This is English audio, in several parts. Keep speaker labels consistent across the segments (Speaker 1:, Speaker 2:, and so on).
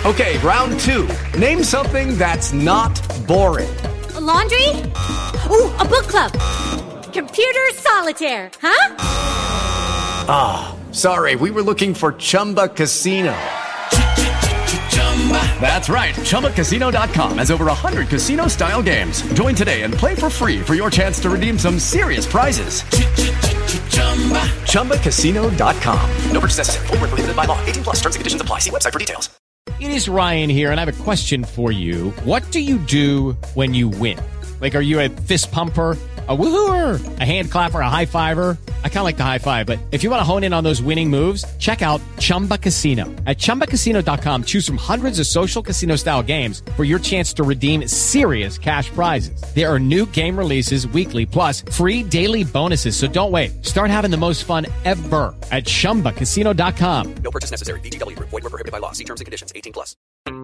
Speaker 1: Okay, round two. Name something that's not boring.
Speaker 2: A laundry? Ooh, a book club. Computer solitaire, huh?
Speaker 1: Ah, sorry, we were looking for Chumba Casino. That's right, ChumbaCasino.com has over 100 casino-style games. Join today and play for free for your chance to redeem some serious prizes. ChumbaCasino.com. No purchase necessary. Void where prohibited by law. 18 plus. Terms and conditions apply. See website for details.
Speaker 3: It is Ryan here, and I have a question for you. What do you do when you win? Like, are you a fist pumper, a woohooer, a hand clapper, a high fiver? I kind of like the high five, but if you want to hone in on those winning moves, check out Chumba Casino. At ChumbaCasino.com, choose from hundreds of social casino-style games for your chance to redeem serious cash prizes. There are new game releases weekly, plus free daily bonuses, so don't wait. Start having the most fun ever at ChumbaCasino.com.
Speaker 1: No purchase necessary. VGW. Void where prohibited by law. See terms and conditions. 18 plus.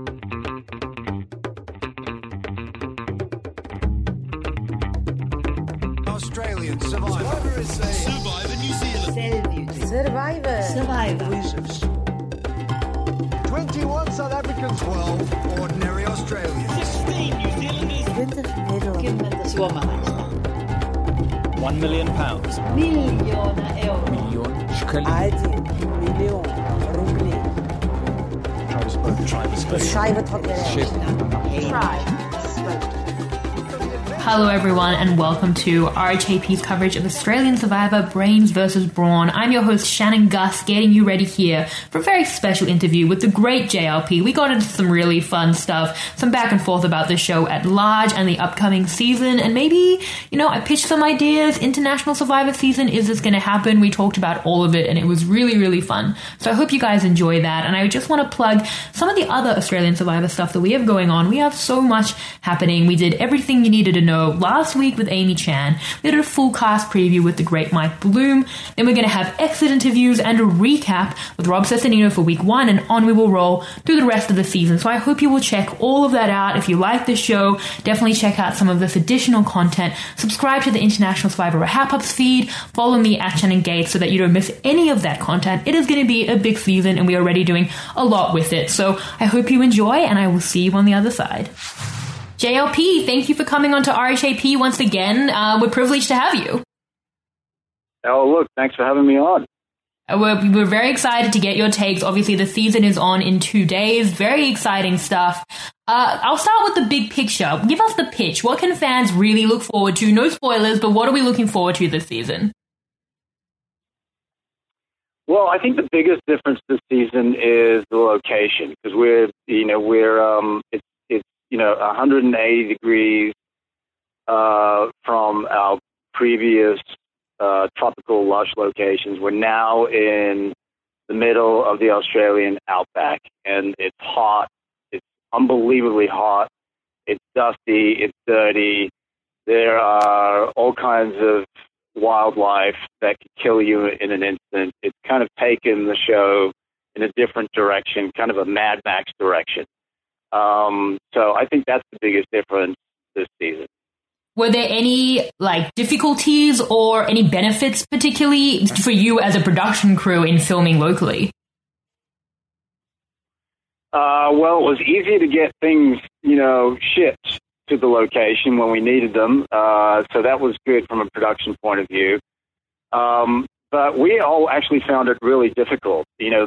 Speaker 4: Australian Survivor. Survivor New Zealand.
Speaker 5: Survivor.
Speaker 4: 21 South Africans, 12 ordinary Australians.
Speaker 5: 16 New Zealanders.
Speaker 6: 20 Nederlanders.
Speaker 7: £1 million.
Speaker 5: Miljoenen euro.
Speaker 6: Один миллион рублей. Beschrijf het wat
Speaker 8: Hello everyone and welcome to RHAP's coverage of Australian Survivor Brains vs. Brawn. I'm your host Shannon Gus, getting you ready here for a very special interview with the great JLP. We got into some really fun stuff, some back and forth about the show at large and the upcoming season, and maybe, I pitched some ideas. International Survivor season, is this going to happen? We talked about all of it and it was really, really fun. So I hope you guys enjoy that, and I just want to plug some of the other Australian Survivor stuff that we have going on. We have so much happening. We did everything you needed to know last week with Amy Chan. We did a full cast preview with the great Mike Bloom. Then we're going to have exit interviews and a recap with Rob Cesternino for week 1, and on we will roll through the rest of the season. So I hope you will check all of that out. If you like this show, definitely check out some of this additional content. Subscribe to the International Survivor Wrap-Ups feed. Follow me at Shannon Gates so that you don't miss any of that content. It is going to be a big season and we are already doing a lot with it. So I hope you enjoy, and I will see you on the other side. JLP, thank you for coming on to RHAP once again. We're privileged to have you.
Speaker 9: Oh, look, thanks for having me on.
Speaker 8: We're very excited to get your takes. Obviously, the season is on in 2 days. Very exciting stuff. I'll start with the big picture. Give us the pitch. What can fans really look forward to? No spoilers, but what are we looking forward to this season?
Speaker 9: Well, I think the biggest difference this season is the location, because it's 180 degrees from our previous tropical lush locations. We're now in the middle of the Australian outback, and it's hot. It's unbelievably hot. It's dusty. It's dirty. There are all kinds of wildlife that could kill you in an instant. It's kind of taken the show in a different direction, kind of a Mad Max direction. So I think that's the biggest difference this season.
Speaker 8: Were there any difficulties or any benefits particularly for you as a production crew in filming locally?
Speaker 9: Well, it was easy to get things, shipped to the location when we needed them. So that was good from a production point of view. But we all actually found it really difficult.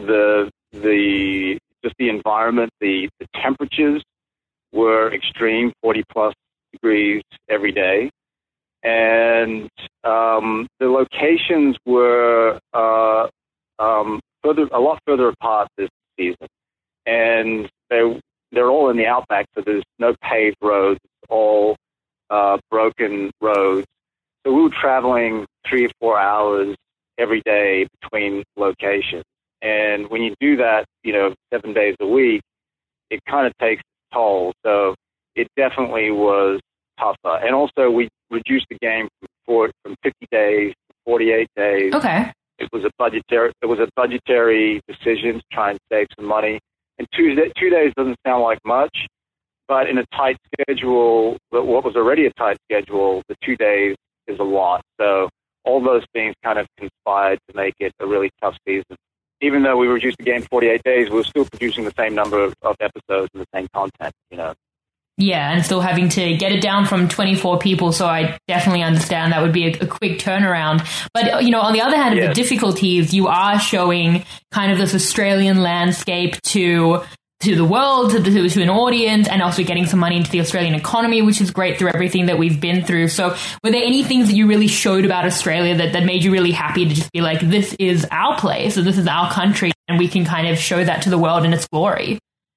Speaker 9: Just the environment, the temperatures were extreme, 40 plus degrees every day. And the locations were a lot further apart this season. And they're all in the outback, so there's no paved roads, all broken roads. So we were traveling 3 or 4 hours every day between locations. And when you do that, 7 days a week, it kind of takes a toll. So it definitely was tougher. And also we reduced the game from 50 days to 48 days.
Speaker 8: Okay.
Speaker 9: It was a budgetary decision to try and save some money. And 2 days doesn't sound like much, but in a tight schedule, what was already a tight schedule, the 2 days is a lot. So all those things kind of conspired to make it a really tough season. even though we reduced the game 48 days, we were still producing the same number of episodes and the same content, you know.
Speaker 8: Yeah, and still having to get it down from 24 people, so I definitely understand that would be a quick turnaround. But, you know, on the other hand of the difficulties, you are showing kind of this Australian landscape to the world, to an audience, and also getting some money into the Australian economy, which is great through everything that we've been through. So were there any things that you really showed about Australia that made you really happy to just be like, this is our place, and this is our country, and we can kind of show that to the world in its glory?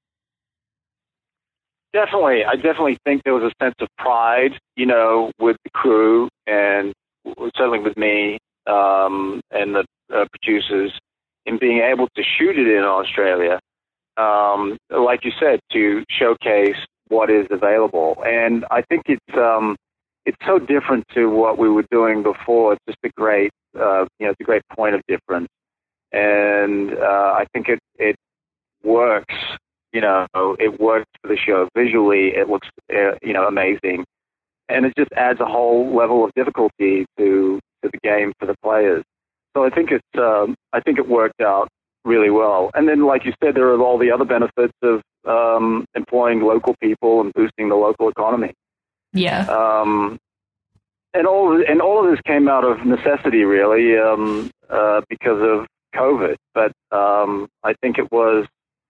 Speaker 9: Definitely. I definitely think there was a sense of pride, you know, with the crew and certainly with me and the producers in being able to shoot it in Australia, like you said, to showcase what is available. And I think it's so different to what we were doing before. It's just a great, it's a great point of difference. And I think it works. You know, it works for the show. Visually, it looks, amazing. And it just adds a whole level of difficulty to the game for the players. So I think it worked out really well. And then, like you said, there are all the other benefits of employing local people and boosting the local economy.
Speaker 8: Yeah.
Speaker 9: And all of this came out of necessity, really, because of COVID. But I think it was.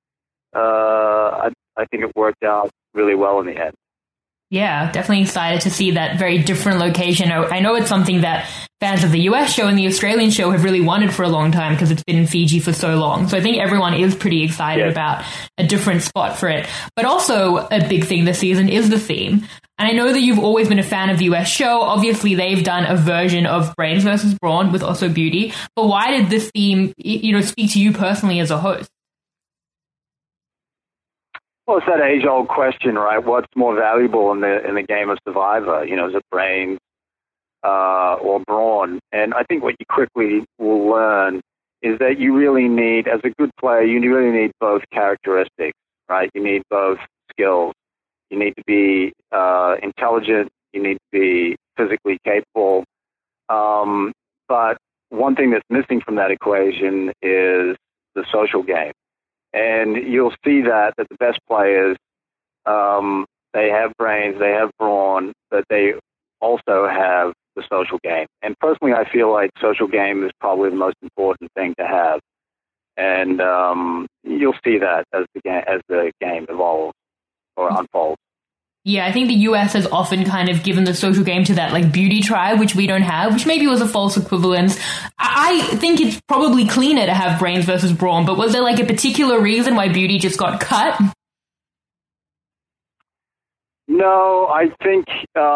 Speaker 9: I think it worked out really well in the end.
Speaker 8: Yeah, definitely excited to see that very different location. I know it's something that fans of the US show and the Australian show have really wanted for a long time because it's been in Fiji for so long. So I think everyone is pretty excited about a different spot for it. But also a big thing this season is the theme. And I know that you've always been a fan of the US show. Obviously, they've done a version of Brains versus Brawn with Also Beauty. But why did this theme, speak to you personally as a host?
Speaker 9: Well, it's that age-old question, right? What's more valuable in the game of Survivor? You know, is it brains or brawn? And I think what you quickly will learn is that you really need, as a good player, you really need both characteristics, right? You need both skills. You need to be intelligent. You need to be physically capable. But one thing that's missing from that equation is the social game. And you'll see that the best players, they have brains, they have brawn, but they also have the social game. And personally, I feel like social game is probably the most important thing to have. And you'll see that as the game evolves or unfolds.
Speaker 8: Yeah, I think the US has often kind of given the social game to that like beauty tribe, which we don't have, which maybe was a false equivalence. I think it's probably cleaner to have brains versus brawn, but was there like a particular reason why beauty just got cut?
Speaker 9: No, I think,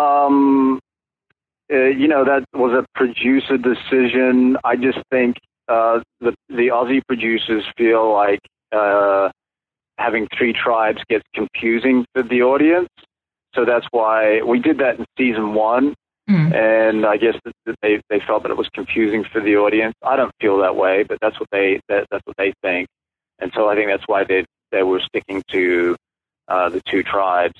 Speaker 9: that was a producer decision. I just think the Aussie producers feel like having three tribes gets confusing for the audience. So that's why we did that in season 1, and I guess that they felt that it was confusing for the audience. I don't feel that way, but that's what they think, and so I think that's why they were sticking to the two tribes.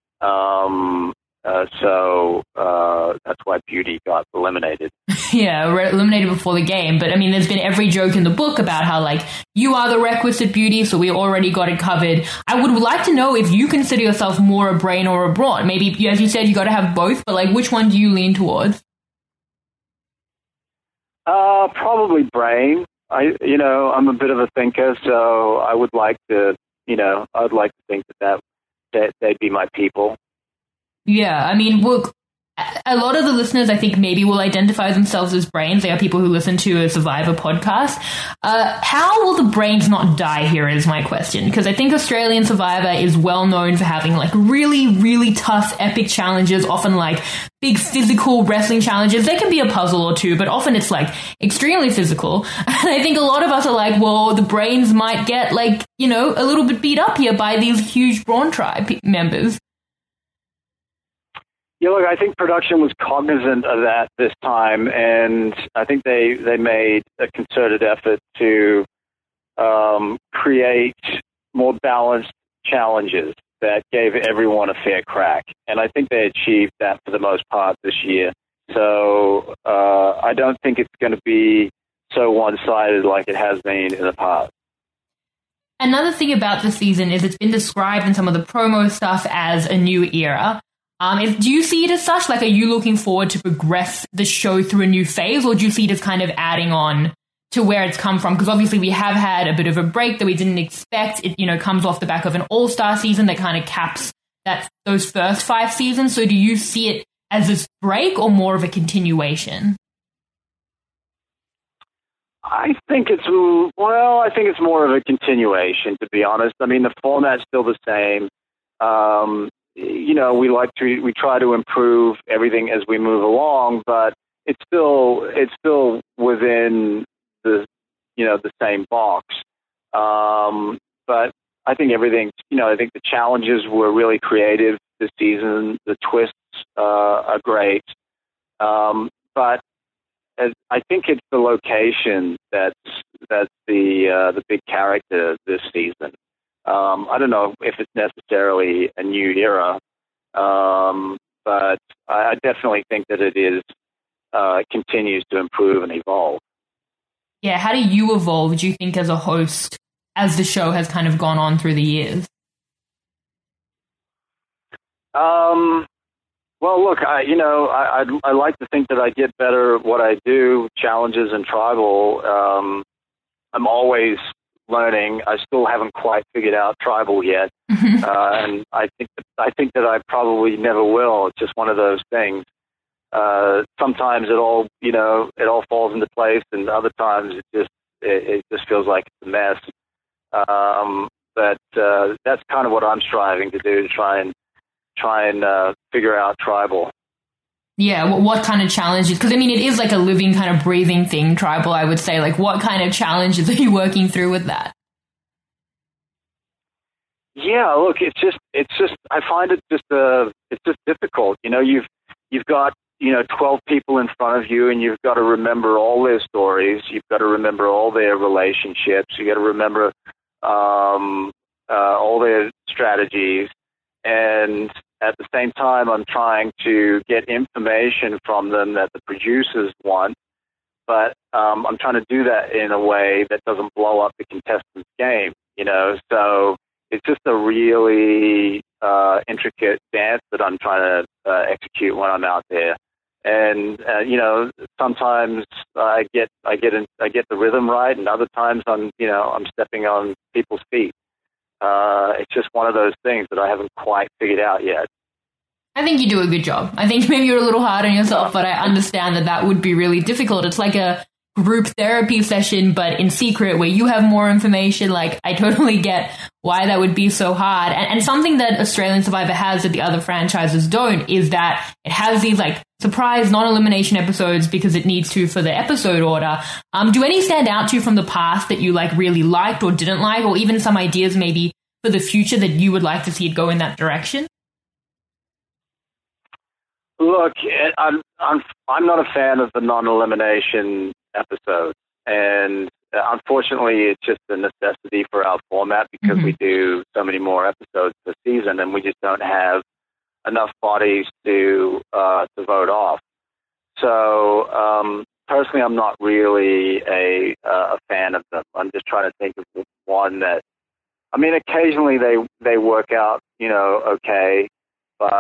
Speaker 9: So that's why beauty got eliminated.
Speaker 8: Yeah, eliminated before the game. But I mean, there's been every joke in the book about how like you are the requisite beauty, so we already got it covered. I would like to know if you consider yourself more a brain or a brawn. Maybe, as you said, you got to have both, but like which one do you lean towards?
Speaker 9: Probably brain. I'm a bit of a thinker, so I would like to, I'd like to think that they'd be my people.
Speaker 8: Yeah, I mean, look, a lot of the listeners, I think, maybe will identify themselves as brains. They are people who listen to a Survivor podcast. How will the brains not die here is my question, because I think Australian Survivor is well known for having like really, really tough, epic challenges, often like big physical wrestling challenges. They can be a puzzle or two, but often it's like extremely physical. And I think a lot of us are like, well, the brains might get like, a little bit beat up here by these huge brawn tribe members.
Speaker 9: Yeah, look, I think production was cognizant of that this time, and I think they made a concerted effort to create more balanced challenges that gave everyone a fair crack. And I think they achieved that for the most part this year. So I don't think it's going to be so one-sided like it has been in the past.
Speaker 8: Another thing about the season is it's been described in some of the promo stuff as a new era. Do you see it as such? Like, are you looking forward to progress the show through a new phase, or do you see it as kind of adding on to where it's come from? Because obviously we have had a bit of a break that we didn't expect. It, comes off the back of an all-star season that kind of caps those first 5 seasons. So do you see it as this break or more of a continuation?
Speaker 9: I think it's more of a continuation, to be honest. I mean, the format's still the same. We try to improve everything as we move along, but it's still within the same box. But I think everything, I think the challenges were really creative this season. The twists are great. But I think it's the location that's the big character this season. I don't know if it's necessarily a new era, but I definitely think that it is continues to improve and evolve.
Speaker 8: Yeah, how do you evolve, do you think, as a host, as the show has kind of gone on through the years?
Speaker 9: Well, look, I like to think that I get better at what I do, challenges and tribal. I'm always learning. I still haven't quite figured out tribal yet, and I think that I probably never will. It's just one of those things. Sometimes it all falls into place, and other times it just feels like it's a mess. But that's kind of what I'm striving to do, to try and figure out tribal.
Speaker 8: Yeah, what kind of challenges? Because, I mean, it is like a living kind of breathing thing, tribal, I would say. Like, what kind of challenges are you working through with that?
Speaker 9: Yeah, look, it's just I find it's just difficult. You've got 12 people in front of you, and you've got to remember all their stories. You've got to remember all their relationships. You got to remember all their strategies. And at the same time, I'm trying to get information from them that the producers want, but I'm trying to do that in a way that doesn't blow up the contestants' game, So it's just a really intricate dance that I'm trying to execute when I'm out there. And sometimes I get the rhythm right, and other times I'm stepping on people's feet. It's just one of those things that I haven't quite figured out yet.
Speaker 8: I think you do a good job. I think maybe you're a little hard on yourself, but I understand that would be really difficult. It's like a group therapy session, but in secret, where you have more information. Like, I totally get why that would be so hard. And something that Australian Survivor has that the other franchises don't is that it has these like surprise non-elimination episodes because it needs to for the episode order. Do any stand out to you from the past that you like really liked or didn't like, or even some ideas maybe for the future that you would like to see it go in that direction?
Speaker 9: Look, I'm not a fan of the non-elimination episodes, and unfortunately, it's just a necessity for our format because we do so many more episodes this season, and we just don't have enough bodies to vote off. So personally, I'm not really a fan of them. I'm just trying to think of one that, I mean, occasionally they work out, okay, but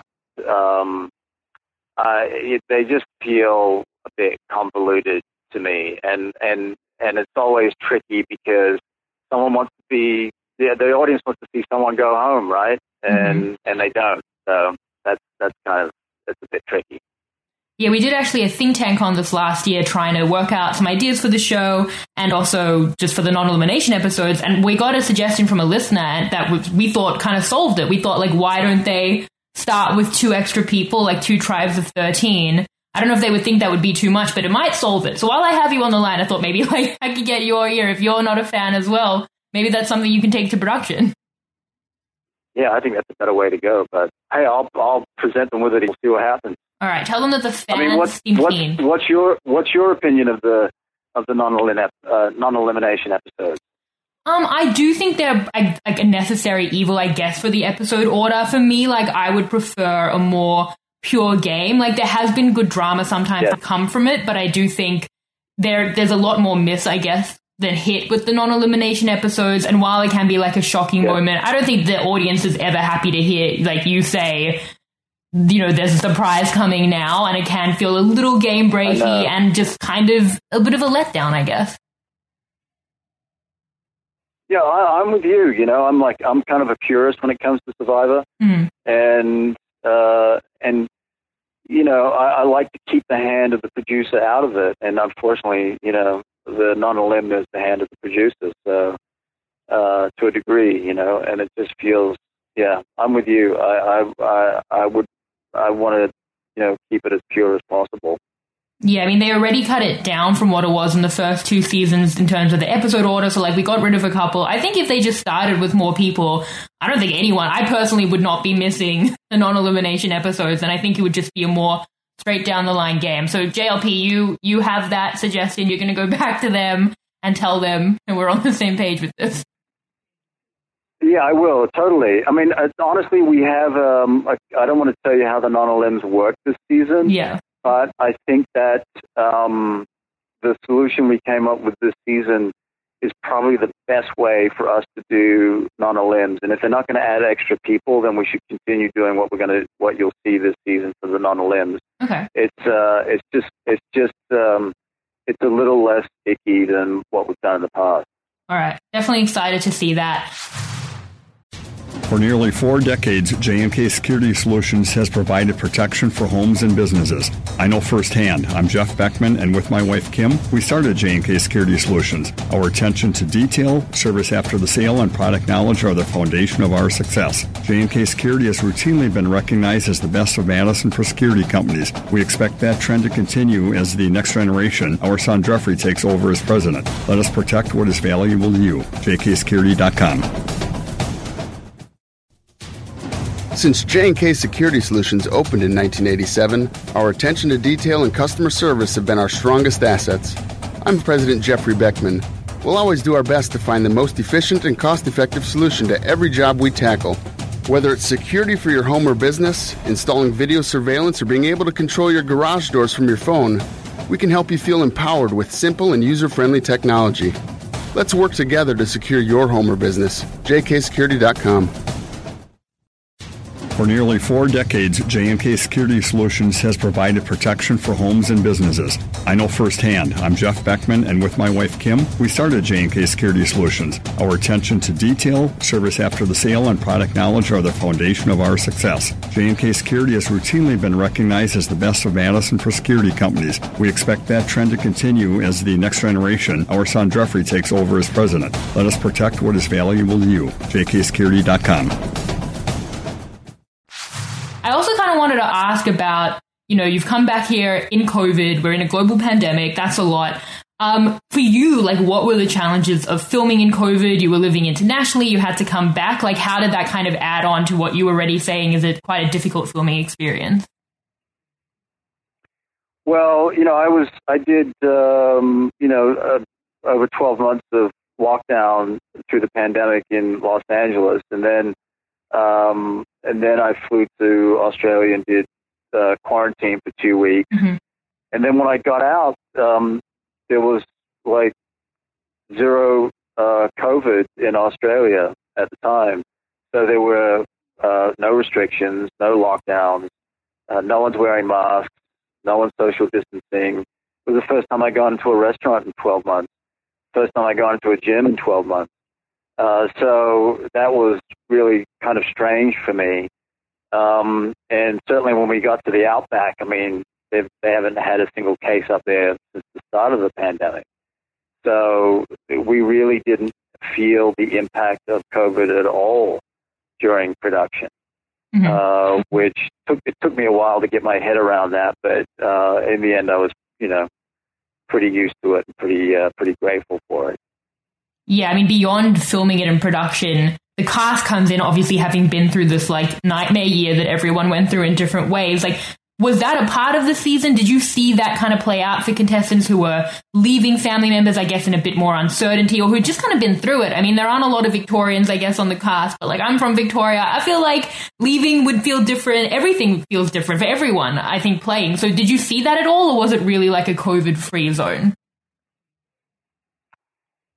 Speaker 9: they just feel a bit convoluted to me, and it's always tricky because someone wants to see the audience wants to see someone go home, right? And they don't. So that's a bit tricky.
Speaker 8: Yeah, we did actually a think tank on this last year trying to work out some ideas for the show and also just for the non-elimination episodes. And we got a suggestion from a listener that we thought kind of solved it. We thought, like, why don't they start with 2 extra people, like 2 tribes of 13? I don't know if they would think that would be too much, but it might solve it. So while I have you on the line, I thought maybe like I could get your ear if you're not a fan as well. Maybe that's something you can take to production.
Speaker 9: Yeah, I think that's a better way to go. But hey, I'll present them with it and see what happens.
Speaker 8: All right, tell them that the fans seem keen.
Speaker 9: What's your opinion of the non-elimination episodes?
Speaker 8: I do think they're like a necessary evil, I guess, for the episode order. For me, like, I would prefer a more pure game. Like, there has been good drama sometimes to come from it, but I do think there's a lot more miss, I guess, than hit with the non-elimination episodes. And while it can be like a shocking moment, I don't think the audience is ever happy to hear, like you say, there's a surprise coming now, and it can feel a little game breaky and just kind of a bit of a letdown, I guess.
Speaker 9: Yeah, I'm with you. I'm kind of a purist when it comes to Survivor, and I like to keep the hand of the producer out of it, and unfortunately, the non-elim is the hand of the producer, so to a degree, and it just feels, I'm with you. I want to, keep it as pure as possible.
Speaker 8: Yeah, I mean, they already cut it down from what it was in the first 2 seasons in terms of the episode order. So, we got rid of a couple. I think if they just started with more people, I don't think I personally would not be missing the non-elimination episodes. And I think it would just be a more straight down the line game. So, JLP, you have that suggestion. You're going to go back to them and tell them that we're on the same page with this.
Speaker 9: Yeah, I will, totally. I mean, honestly, we have, I don't want to tell you how the non-elims work this season.
Speaker 8: Yeah.
Speaker 9: But I think that the solution we came up with this season is probably the best way for us to do non-elims. And if they're not going to add extra people, then we should continue doing what you'll see this season for the non-elims.
Speaker 8: Okay.
Speaker 9: It's just a little less icky than what we've done in the past.
Speaker 8: All right. Definitely excited to see that.
Speaker 7: For nearly 4 decades, J&K Security Solutions has provided protection for homes and businesses. I know firsthand. I'm Jeff Beckman, and with my wife, Kim, we started J&K Security Solutions. Our attention to detail, service after the sale, and product knowledge are the foundation of our success. J&K Security has routinely been recognized as the best of Madison for security companies. We expect that trend to continue as the next generation, our son Jeffrey, takes over as president. Let us protect what is valuable to you. jksecurity.com.
Speaker 10: Since J&K Security Solutions opened in 1987, our attention to detail and customer service have been our strongest assets. I'm President Jeffrey Beckman. We'll always do our best to find the most efficient and cost-effective solution to every job we tackle. Whether it's security for your home or business, installing video surveillance, or being able to control your garage doors from your phone, we can help you feel empowered with simple and user-friendly technology. Let's work together to secure your home or business. jksecurity.com.
Speaker 7: For nearly 4 decades, J&K Security Solutions has provided protection for homes and businesses. I know firsthand. I'm Jeff Beckman, and with my wife, Kim, we started J&K Security Solutions. Our attention to detail, service after the sale, and product knowledge are the foundation of our success. J&K Security has routinely been recognized as the best of Madison for security companies. We expect that trend to continue as the next generation, our son Jeffrey, takes over as president. Let us protect what is valuable to you. jksecurity.com.
Speaker 8: I also kind of wanted to ask about, you've come back here in COVID. We're in a global pandemic. That's a lot. For you, what were the challenges of filming in COVID? You were living internationally. You had to come back. How did that kind of add on to what you were already saying? Is it quite a difficult filming experience?
Speaker 9: Well, I did, over 12 months of lockdown through the pandemic in Los Angeles. And then I flew to Australia and did quarantine for 2 weeks. Mm-hmm. And then when I got out, there was zero COVID in Australia at the time. So there were no restrictions, no lockdowns, no one's wearing masks, no one's social distancing. It was the first time I got into a restaurant in 12 months, first time I got into a gym in 12 months. So that was really kind of strange for me. And certainly when we got to the Outback, they haven't had a single case up there since the start of the pandemic. So we really didn't feel the impact of COVID at all during production, mm-hmm. Which took me a while to get my head around that. But in the end, I was, pretty used to it and pretty grateful for it.
Speaker 8: Yeah, beyond filming it in production, the cast comes in obviously having been through this nightmare year that everyone went through in different ways. Was that a part of the season? Did you see that kind of play out for contestants who were leaving family members, I guess, in a bit more uncertainty, or who'd just kind of been through it? There aren't a lot of Victorians, I guess, on the cast, but I'm from Victoria. I feel like leaving would feel different. Everything feels different for everyone, I think, playing. So did you see that at all, or was it really like a COVID-free zone?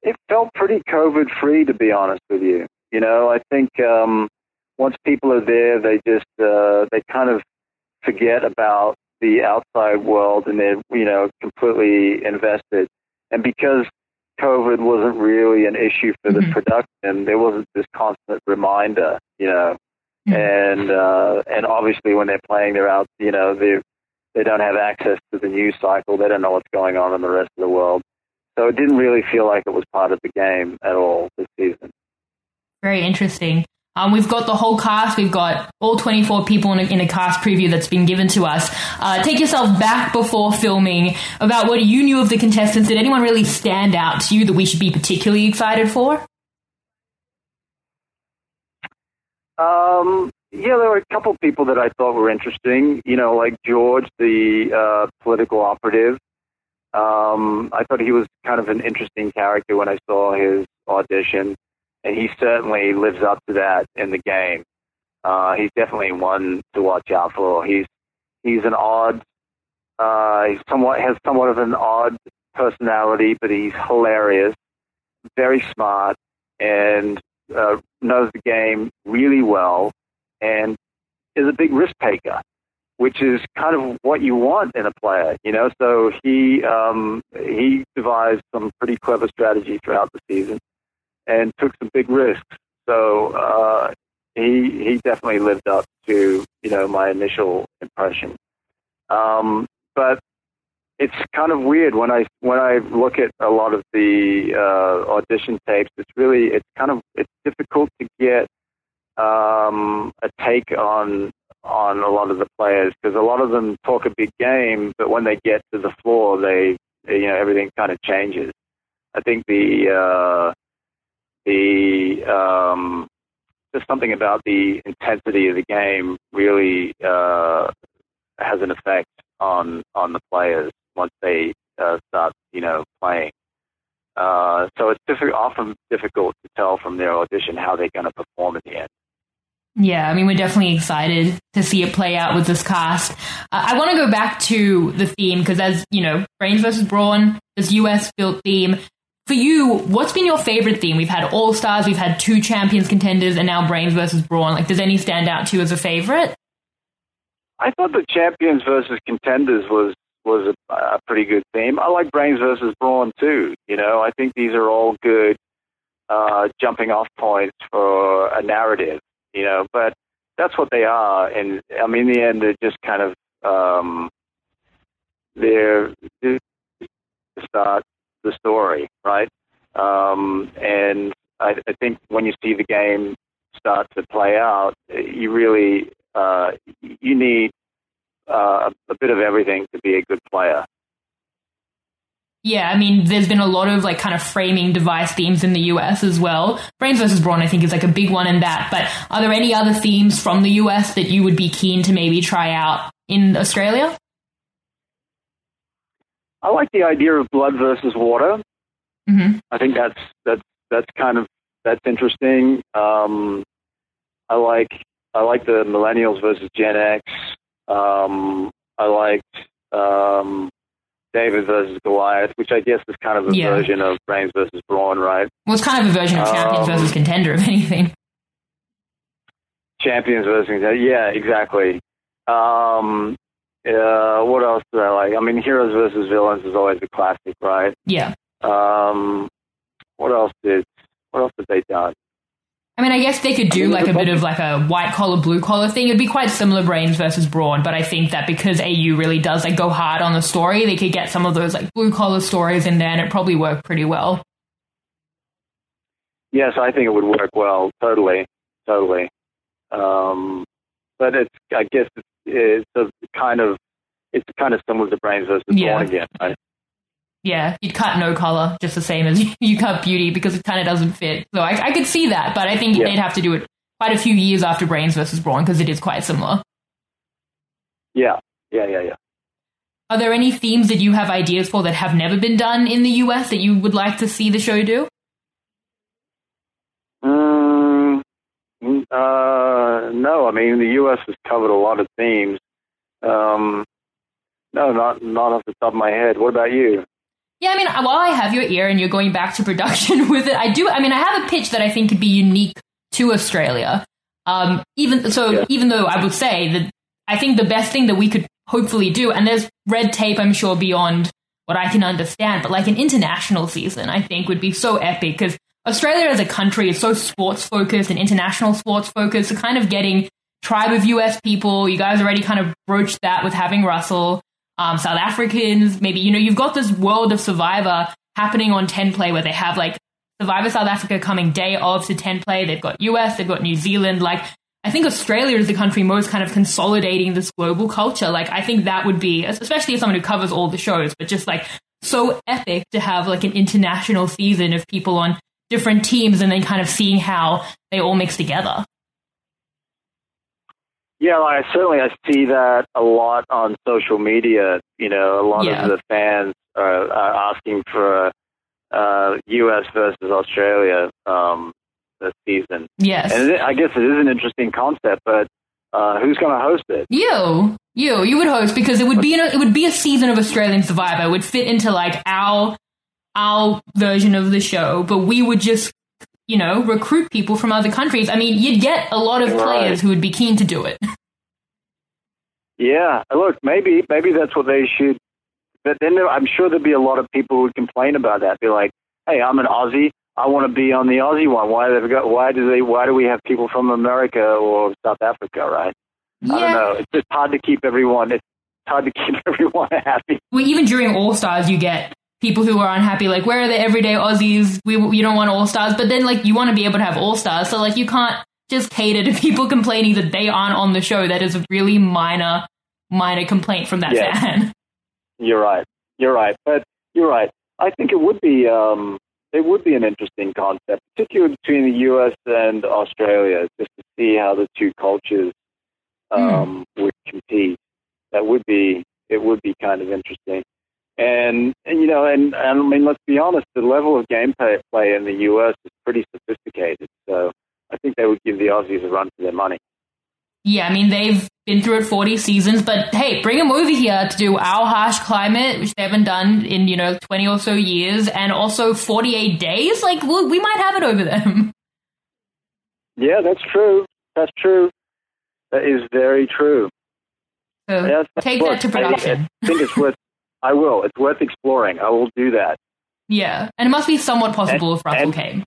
Speaker 9: It felt pretty COVID-free, to be honest with you. You know, I think once people are there, they just they kind of forget about the outside world, and they're, you know, completely invested. And because COVID wasn't really an issue for the production, there wasn't this constant reminder, you know. And obviously when they're playing, they're out, you know, they don't have access to the news cycle. They don't know what's going on in the rest of the world. So it didn't really feel like it was part of the game at all this season.
Speaker 8: Very interesting. We've got the whole cast. We've got all 24 people in a cast preview that's been given to us. Take yourself back before filming about what you knew of the contestants. Did anyone really stand out to you that we should be particularly excited for?
Speaker 9: Yeah, there were a couple people that I thought were interesting. You know, like George, the political operative. I thought he was kind of an interesting character when I saw his audition, and he certainly lives up to that in the game. He's definitely one to watch out for. He's an odd, has somewhat of an odd personality, but he's hilarious, very smart, and knows the game really well, and is a big risk taker, which is kind of what you want in a player, you know. So he devised some pretty clever strategy throughout the season and took some big risks. So he definitely lived up to, you know, my initial impression. But it's kind of weird when I look at a lot of the audition tapes. It's difficult to get a take on a lot of the players, because a lot of them talk a big game, but when they get to the floor, they you know, everything kind of changes. I think just something about the intensity of the game really has an effect on the players once they start, you know, playing. So it's often difficult to tell from their audition how they're going to perform in the end.
Speaker 8: Yeah, I mean, we're definitely excited to see it play out with this cast. I want to go back to the theme, because as, you know, Brains vs. Brawn, this US-built theme. For you, what's been your favorite theme? We've had All-Stars, we've had 2 Champions contenders, and now Brains vs. Brawn. Like, does any stand out to you as a favorite?
Speaker 9: I thought the Champions versus Contenders was a pretty good theme. I like Brains versus Brawn too. You know, I think these are all good jumping off points for a narrative, you know, but that's what they are. And I mean, in the end, they're just kind of, they're to start the story, right? And I think when you see the game start to play out, you really, you need a bit of everything to be a good player.
Speaker 8: Yeah, I mean, there's been a lot of like kind of framing device themes in the US as well. Brains vs. Brawn, I think, is like a big one in that. But are there any other themes from the US that you would be keen to maybe try out in Australia?
Speaker 9: I like the idea of blood versus water.
Speaker 8: Mm-hmm.
Speaker 9: I think that's interesting. I like the Millennials versus Gen X. I liked David versus Goliath, which I guess is kind of a version of Brains versus Brawn, right?
Speaker 8: Well, it's kind of a version of Champions versus Contender, if anything.
Speaker 9: Champions versus Contender, yeah, exactly. What else do I like? I mean, Heroes versus Villains is always a classic, right?
Speaker 8: Yeah.
Speaker 9: What else have they done?
Speaker 8: I mean, I guess they could do like a bit of like a white collar, blue collar thing. It'd be quite similar, Brains versus Brawn, but I think that because AU really does like go hard on the story, they could get some of those like blue collar stories in there, and it probably worked pretty well.
Speaker 9: Yes, I think it would work well. Totally. But I guess it's kind of similar to Brains versus Brawn again, right?
Speaker 8: Yeah, you'd cut No Color just the same as you cut Beauty, because it kind of doesn't fit. So I could see that, but I think they'd have to do it quite a few years after Brains versus Brawn, because it is quite similar.
Speaker 9: Yeah.
Speaker 8: Are there any themes that you have ideas for that have never been done in the US that you would like to see the show do?
Speaker 9: No, I mean, the US has covered a lot of themes. No, not off the top of my head. What about you?
Speaker 8: Yeah, I mean, while I have your ear and you're going back to production with it, I have a pitch that I think could be unique to Australia. Even though I would say that I think the best thing that we could hopefully do, and there's red tape, I'm sure, beyond what I can understand, but like an international season, I think would be so epic because Australia as a country is so sports focused and international sports focused. So kind of getting tribe of US people, you guys already kind of broached that with having Russell, South Africans, maybe, you've got this world of Survivor happening on 10 play where they have like Survivor South Africa coming day of to 10 play. They've got US, they've got New Zealand. Like, I think Australia is the country most kind of consolidating this global culture. Like, I think that would be, especially as someone who covers all the shows, but just like so epic to have like an international season of people on different teams and then kind of seeing how they all mix together.
Speaker 9: Yeah, I see that a lot on social media. A lot of the fans are asking for U.S. versus Australia this season.
Speaker 8: Yes.
Speaker 9: And I guess it is an interesting concept, but who's going to host it?
Speaker 8: You would host because it would be a season of Australian Survivor. It would fit into like our version of the show, but we would just recruit people from other countries. I mean, you'd get a lot of players who would be keen to do it.
Speaker 9: Yeah, look, maybe that's what they should. But then I'm sure there'd be a lot of people who would complain about that. Be like, "Hey, I'm an Aussie. I want to be on the Aussie one. Why do we have people from America or South Africa?" Right? Yeah. I don't know. It's just hard to keep everyone. It's hard to keep everyone happy.
Speaker 8: Well, even during All Stars, you get people who are unhappy, like, where are the everyday Aussies? You don't want All Stars, but then like you want to be able to have All Stars, so like you can't just cater to people complaining that they aren't on the show. That is a really minor complaint from that fan.
Speaker 9: You're right, but you're right. I think it would be an interesting concept, particularly between the U.S. and Australia, just to see how the two cultures would compete. It would be kind of interesting. And I mean, let's be honest, the level of gameplay in the U.S. is pretty sophisticated. So I think they would give the Aussies a run for their money.
Speaker 8: Yeah, I mean, they've been through it 40 seasons, but hey, bring them over here to do our harsh climate, which they haven't done in, 20 or so years, and also 48 days. Like, we might have it over them.
Speaker 9: Yeah, that's true. That is very true.
Speaker 8: So take that to production.
Speaker 9: I think it's worth exploring. I will do that.
Speaker 8: Yeah, and it must be somewhat possible if Russell came.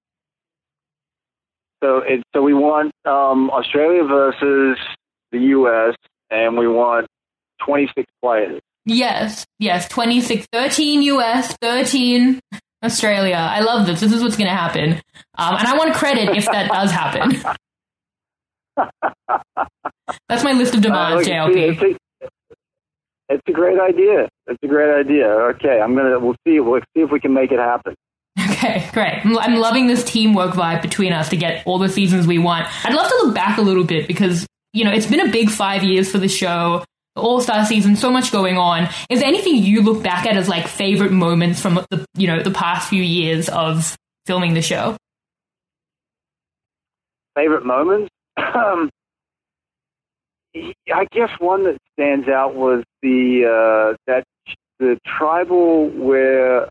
Speaker 9: So we want Australia versus the U.S., and we want 26 players.
Speaker 8: Yes, 26, 13 U.S., 13 Australia. I love this. This is what's going to happen. And I want credit if that does happen. That's my list of demands, JLP.
Speaker 9: It's a great idea. Okay, we'll see if we can make it happen.
Speaker 8: Okay, great. I'm loving this teamwork vibe between us to get all the seasons we want. I'd love to look back a little bit because, it's been a big 5 years for the show, the All-Star season, so much going on. Is there anything you look back at as like favorite moments from the past few years of filming the show?
Speaker 9: Favorite moments? I guess one that stands out was the tribal where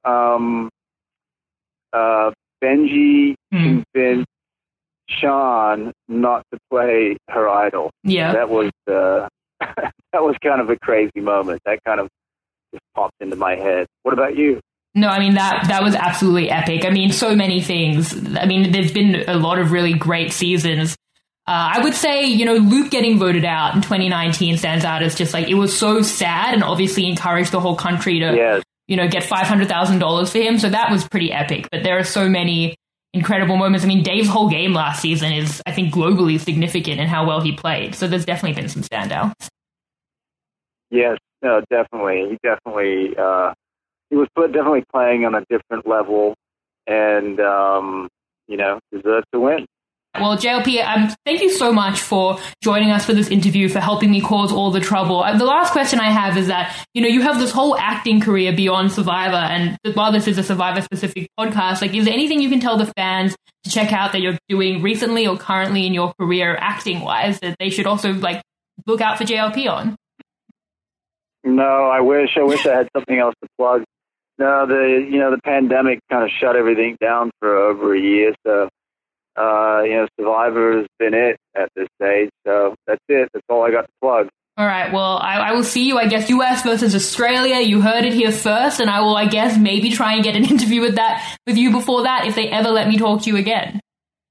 Speaker 9: Benji convinced Sean not to play her idol.
Speaker 8: Yeah,
Speaker 9: that was kind of a crazy moment. That kind of just popped into my head. What about you?
Speaker 8: No, I mean, that was absolutely epic. I mean, so many things. I mean, there's been a lot of really great seasons. I would say, Luke getting voted out in 2019 stands out as just like, it was so sad and obviously encouraged the whole country to, get $500,000 for him. So that was pretty epic. But there are so many incredible moments. I mean, Dave's whole game last season is, I think, globally significant in how well he played. So there's definitely been some standouts.
Speaker 9: Yes, no, definitely. He was definitely playing on a different level and, deserved to win.
Speaker 8: Well, JLP, thank you so much for joining us for this interview, for helping me cause all the trouble. The last question I have is that, you have this whole acting career beyond Survivor, and while this is a Survivor-specific podcast, like, is there anything you can tell the fans to check out that you're doing recently or currently in your career acting-wise that they should also, like, look out for JLP on?
Speaker 9: No, I wish I had something else to plug. No, the pandemic kind of shut everything down for over a year. So, Survivor has been it at this stage. So that's it. That's all I got to plug.
Speaker 8: All right, well, I will see you, I guess, US versus Australia. You heard it here first, and I will, I guess, maybe try and get an interview with you before that if they ever let me talk to you again.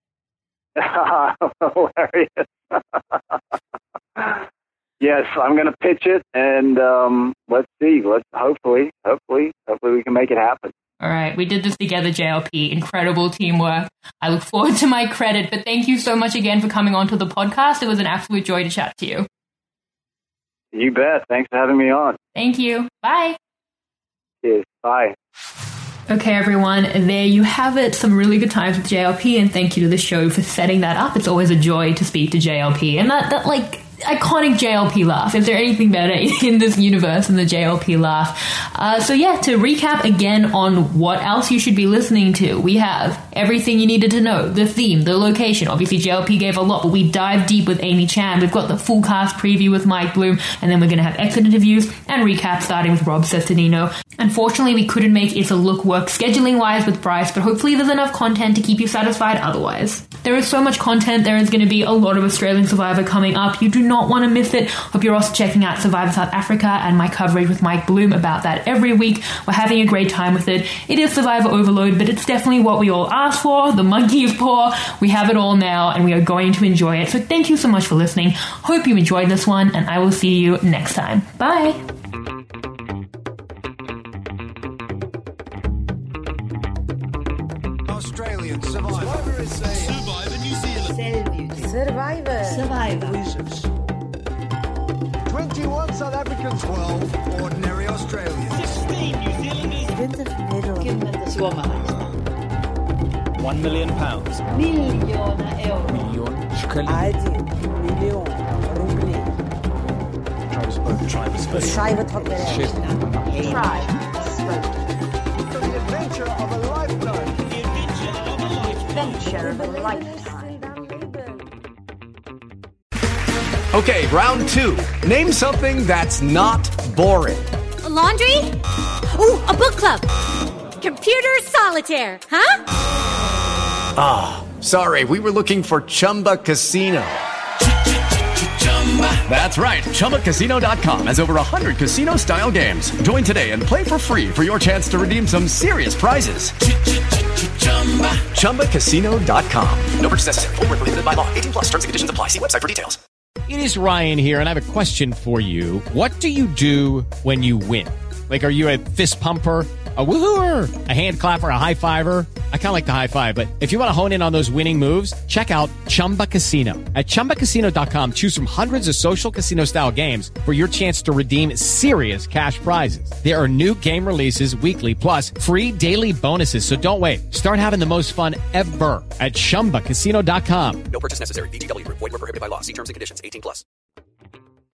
Speaker 9: Hilarious. Yes, I'm going to pitch it, and let's see. Hopefully we can make it happen.
Speaker 8: All right, we did this together, JLP. Incredible teamwork. I look forward to my credit, but thank you so much again for coming onto the podcast. It was an absolute joy to chat to you.
Speaker 9: You bet. Thanks for having me on.
Speaker 8: Thank you. Bye.
Speaker 9: Cheers. Bye.
Speaker 8: Okay, everyone, there you have it. Some really good times with JLP, and thank you to the show for setting that up. It's always a joy to speak to JLP, and that iconic JLP laugh. Is there anything better in this universe than the JLP laugh? To recap again on what else you should be listening to, we have everything you needed to know, the theme, the location. Obviously, JLP gave a lot, but we dive deep with Amy Chan. We've got the full cast preview with Mike Bloom, and then we're going to have exit interviews and recap starting with Rob Cesternino. Unfortunately, we couldn't make It's a Look work scheduling-wise with Bryce, but hopefully there's enough content to keep you satisfied otherwise. There is so much content. There is going to be a lot of Australian Survivor coming up. You do not want to miss it. Hope you're also checking out Survivor South Africa and my coverage with Mike Bloom about that every week. We're having a great time with it. It is Survivor overload, but it's definitely what we all asked for. The monkey is poor. We have it all now, and we are going to enjoy it. So thank you so much for listening. Hope you enjoyed this one, and I will see you next time. Bye.
Speaker 4: Australian Survivor is Survivor New Zealand.
Speaker 5: Survivor.
Speaker 4: 21 South Africans, 12 ordinary Australians.
Speaker 5: 16 New Zealanders.
Speaker 6: 20 middle.
Speaker 5: Suomalaiset.
Speaker 11: £1 million.
Speaker 5: Miljoona euroa.
Speaker 6: Million rubli. Schreiber
Speaker 4: The adventure of a lifetime.
Speaker 5: Adventure of a lifetime.
Speaker 1: Okay, round two. Name something that's not boring.
Speaker 2: A laundry? Ooh, a book club. Computer solitaire, huh?
Speaker 1: Ah, sorry, we were looking for Chumba Casino. That's right, ChumbaCasino.com has over 100 casino-style games. Join today and play for free for your chance to redeem some serious prizes. ChumbaCasino.com. No purchase necessary. Void where prohibited by law. 18 plus. Terms and conditions apply. See website for details.
Speaker 3: It is Ryan here, and I have a question for you. What do you do when you win? Like, are you a fist pumper, a woohooer, a hand clapper, a high fiver? I kind of like the high five, but if you want to hone in on those winning moves, check out Chumba Casino. At ChumbaCasino.com, choose from hundreds of social casino-style games for your chance to redeem serious cash prizes. There are new game releases weekly, plus free daily bonuses, so don't wait. Start having the most fun ever at ChumbaCasino.com.
Speaker 1: No purchase necessary. VGW Group. Void where prohibited by law. See terms and conditions. 18 plus.